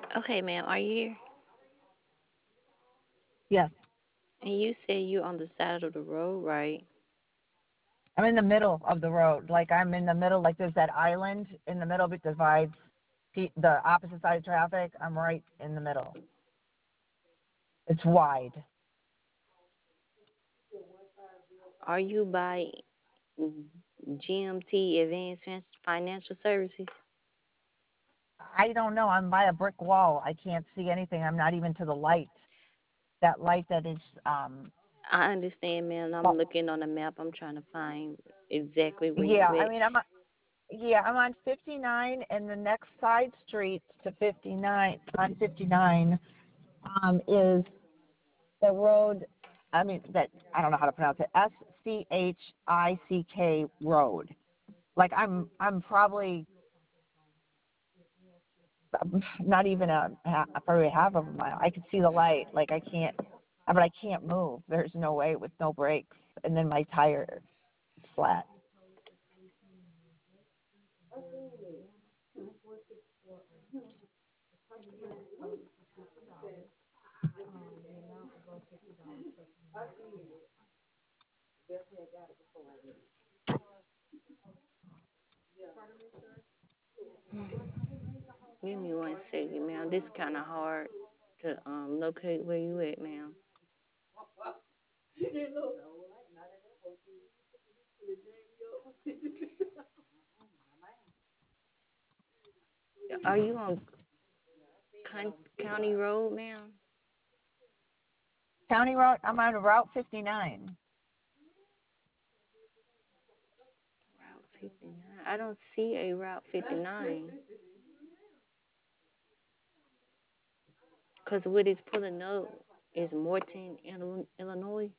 Okay, ma'am, are you here? Yes, And you said you're on the side of the road, right? I'm in the middle of the road. Like I'm in the middle. Like there's that island in the middle that divides the opposite side of traffic. I'm right in the middle. It's wide. Are you by GMT Advanced Financial Services? I don't know. I'm by a brick wall. I can't see anything. I'm not even to the light. That light that is I understand, ma'am. I'm well, looking on the map. I'm trying to find exactly where yeah, you I at. mean I'm on 59 and the next side street to 59 on 59 is the road. I mean that I don't know how to pronounce it. Schick Road. Like I'm probably not even probably half of a mile. I could see the light. Like I can't, but I can't move. There's no way with no brakes, and then my tire is flat. Give me 1 second, ma'am. This kind of hard to locate where you at, ma'am. Are you on County Road, ma'am? County Road. I'm on Route 59. Route 59. I don't see a Route 59. Because what is pulling up is Morton, Illinois.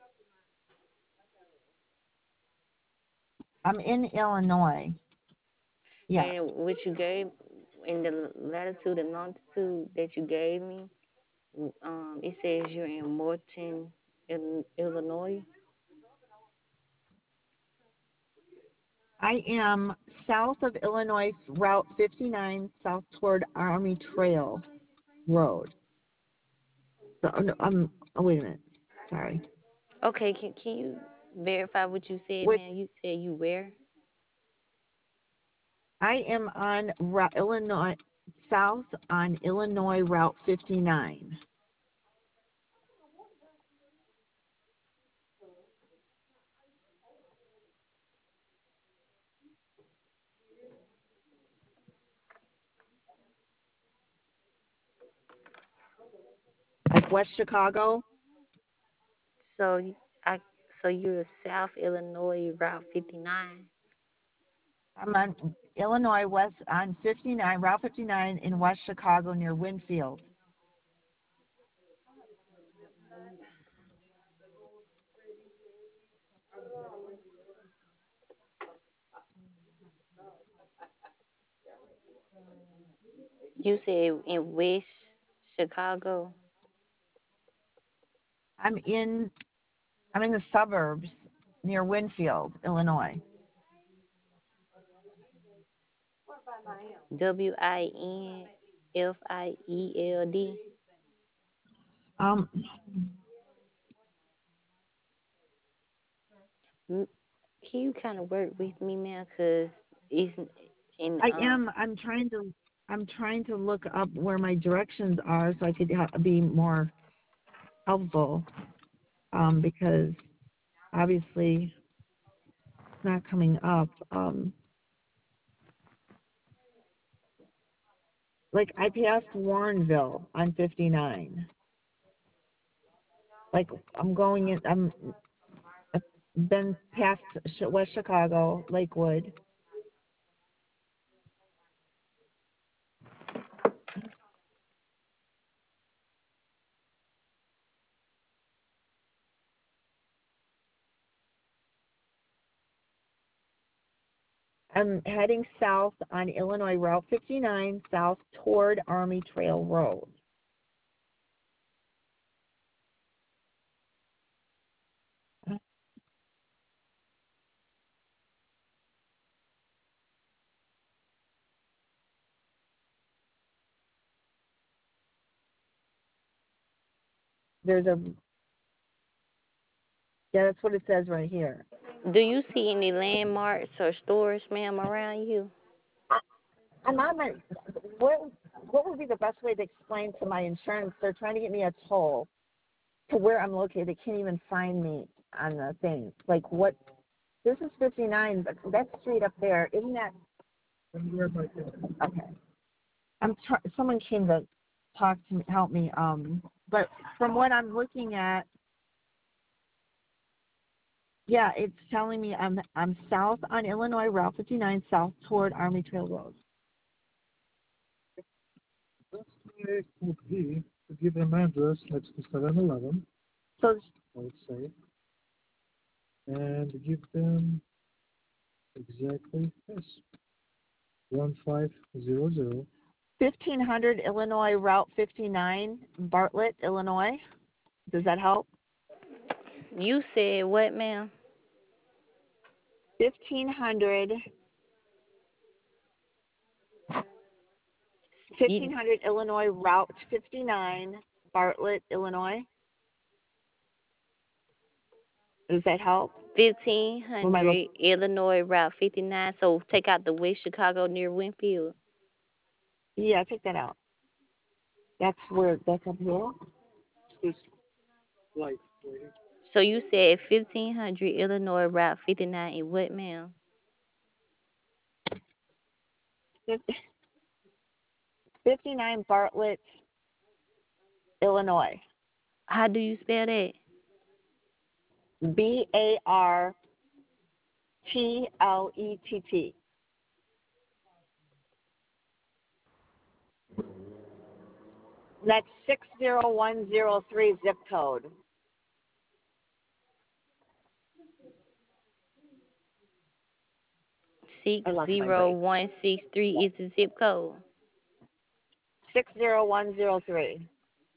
I'm in Illinois. Yes. And what you gave in the latitude and longitude that you gave me, it says you're in Morton, Illinois. I am south of Illinois, Route 59, south toward Army Trail Road. So, no, oh, wait a minute. Sorry. Okay, can you verify what you said, Wait, man? You said you where? I am on Illinois, south on Illinois Route 59. Like West Chicago. So I so you're South Illinois Route 59. I'm on Illinois West on 59, Route 59 in West Chicago near Winfield. You said in West Chicago. I'm in I'm in the suburbs near Winfield, Illinois. WINFIELD. Um, Can you kind of work with me, man? Cause it's in I am. I'm trying to look up where my directions are so I could be more helpful. Because obviously it's not coming up. Like I passed Warrenville on 59. Like I'm going in. I've been past West Chicago, Lakewood. I'm heading south on Illinois Route 59, south toward Army Trail Road. there's a, yeah, that's what it says right here. Do you see any landmarks or stores, ma'am, around you? I'm on my, what would be the best way to explain to my insurance? They're trying to get me a toll to where I'm located. They can't even find me on the thing. Like what, this is 59, but that street up there, isn't that? Okay. Someone came to talk to me, help me. But from what I'm looking at, yeah, it's telling me I'm south on Illinois Route 59, south toward Army Trail Road. Best way would be to give them address next to 7-Eleven, So I would say, and give them exactly this 1500. 1500 Illinois Route 59, Bartlett, Illinois. Does that help? You said what, ma'am? 1500 Illinois Route 59, Bartlett, Illinois. Does that help? 1500 Illinois Route 59. So take out the West Chicago near Winfield. Yeah, take that out. That's up here. This light, So you said 1500 Illinois Route 59 in what, ma'am? 59 Bartlett, Illinois. How do you spell that? Bartlett. That's 60103 zip code. I lost my way. 60163 is the zip code. 60103.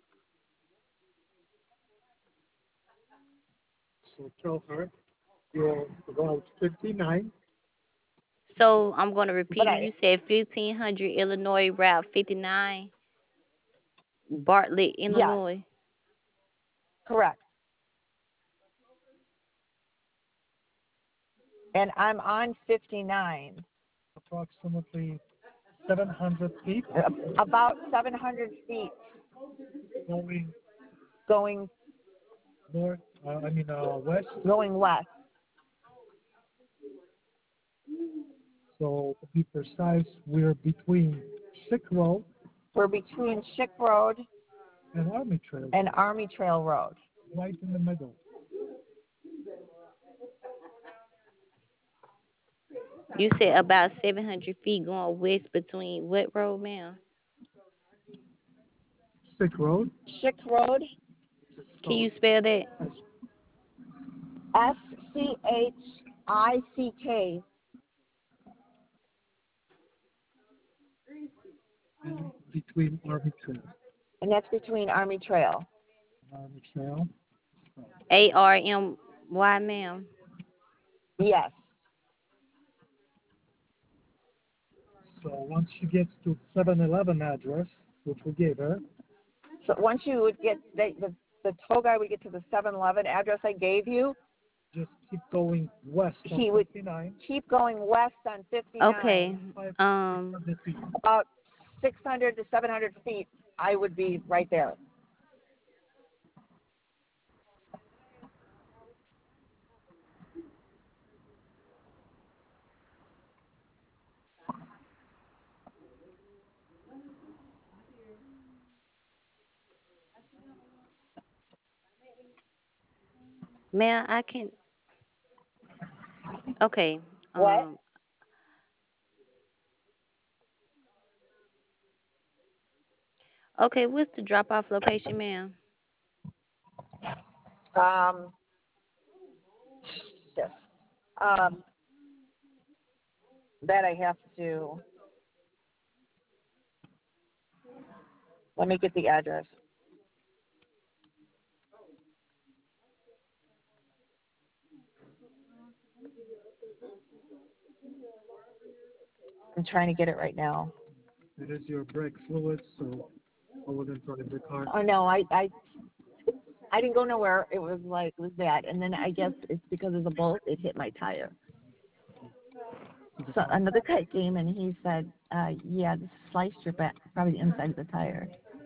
so tell her you're about 59. So I'm going to repeat But it. You said 1500 Illinois Route 59, Bartlett, yes, Illinois. correct. And I'm on 59. Approximately 700 feet About 700 feet going going north, west. going west. So to be precise, we're between Sick Road We're between Schick Road and Army Trail, and Army Trail Road. right in the middle. You said about 700 feet going west between what road, ma'am? Sick Road. Schick Road, Can you spell that? SCHICK. And between Army Trail. And that's between Army Trail. Army Trail. ARMY, ma'am. Yes. So once she gets to 7-Eleven address, which we gave her, So once you would get the tow guy would get to the 7-Eleven address I gave you, just keep going west on he would 59. keep going west on 59. Okay. 500 feet. About 600 to 700 feet, I would be right there. Ma'am, I can. Okay. What? Okay, what's the drop off location, ma'am? Um, yes. That I have to. Let me get the address. I'm trying to get it right now. It is your brake fluid, so I wouldn't run in the car. Oh no, I I didn't go nowhere. It was like it was bad, and then I guess it's because of the bolt. It hit my tire. So another guy came and he said, "Yeah, this sliced your back, probably the inside of the tire."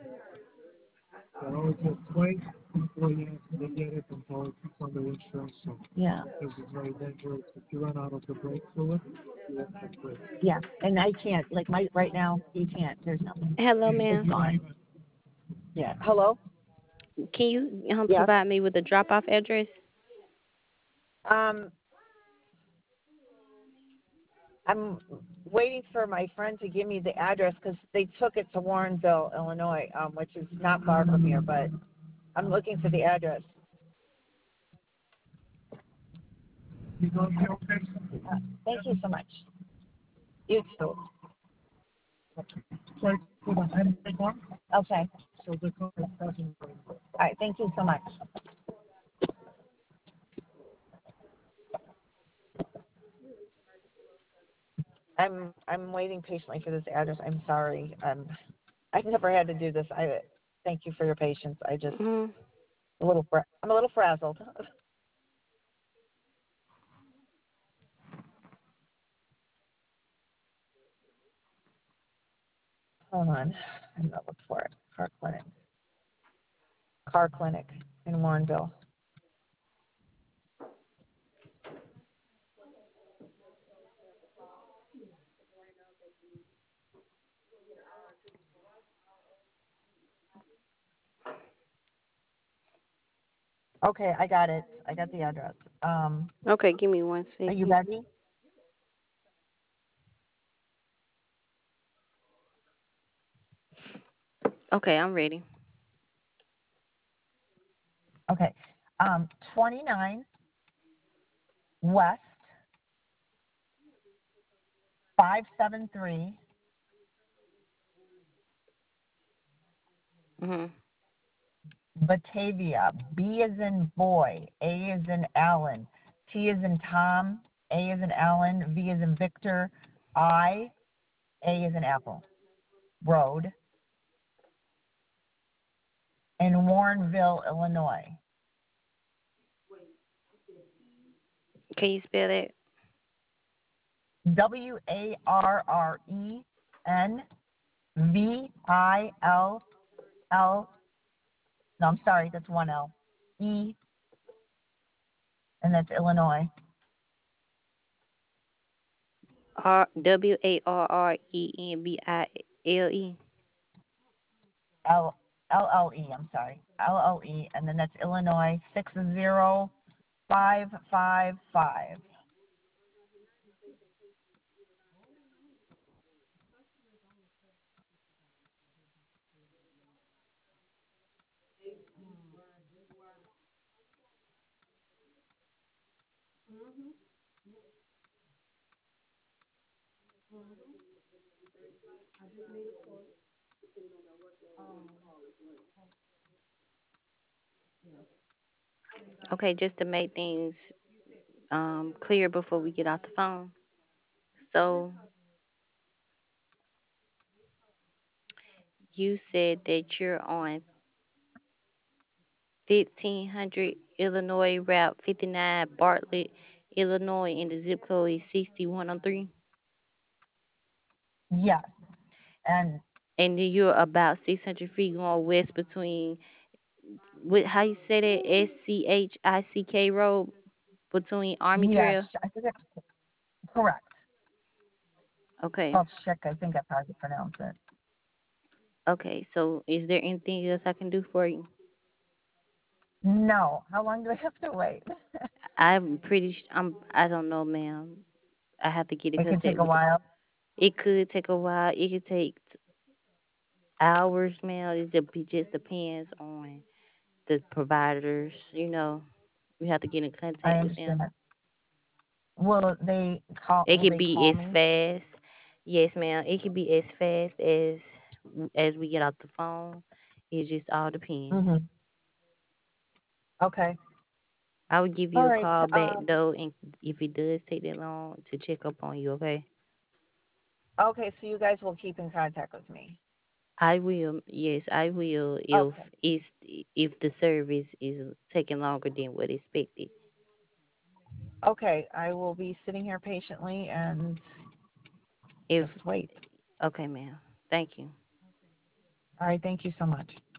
I always just wait before you actually get it until it's under insurance. So Yeah, because it's very dangerous. If you run out of the brake fluid, you won't get brake. yeah, and I can't like my right now. You can't. There's nothing. Hello, It's ma'am. gone. Yeah. Hello. Can you Yes. provide me with a drop-off address? Um, I'm waiting for my friend to give me the address because they took it to Warrenville, Illinois, which is not far from here. But I'm looking for the address. You know, you okay? Thank you so much. You too. Right for the handbrake one. Okay. So the car is passing by. All right. Thank you so much. I'm waiting patiently for this address. I'm sorry. I've never had to do this. I thank you for your patience. I just Mhm. I'm a little frazzled. Hold on. I'm gonna look for it. Car clinic. Car clinic in Warrenville. Okay, I got it. I got the address. Okay, give me one Are you second. ready? Okay, I'm ready. Okay. 29 West 573 Mhm. Batavia. B is in boy. A is in Allen. T is in Tom. A is in Allen. V is in Victor. A is in Apple. Road in Warrenville, Illinois. Can you spell that? WARRENVILL. No, I'm sorry, that's one L. E, and that's Illinois. WARRENVILLE. LLE, I'm sorry. LLE, and then that's Illinois 60555. Okay, just to make things clear before we get off the phone. So you said that you're on 1500 Illinois Route 59, Bartlett, Illinois, and the zip code is 6103. Yes, and And then you're about 600 feet going west between, how you say that, SCHICK Road between Army yes, Trail? I think that's correct. Okay. Well, check, I think that's how you pronounce it. Okay, so is there anything else I can do for you? No, how long do I have to wait? I don't know, ma'am. I have to get in It could take contact a with the, while. it could take a while. It could take hours, ma'am. It just depends on the providers, We have to get in I contact with them. understand. Will they call? It Will could they be call as me? fast. Yes, ma'am. It could be as fast as we get off the phone. It just all depends. Mhm. Okay. I will give All you a right. call back though, and if it does take that long to check up on you, okay? Okay. So you guys will keep in contact with me. I will. Yes, I will. Okay. If the service is taking longer than what expected. Okay, I will be sitting here patiently and If just wait. okay, ma'am. Thank you. All right, thank you so much.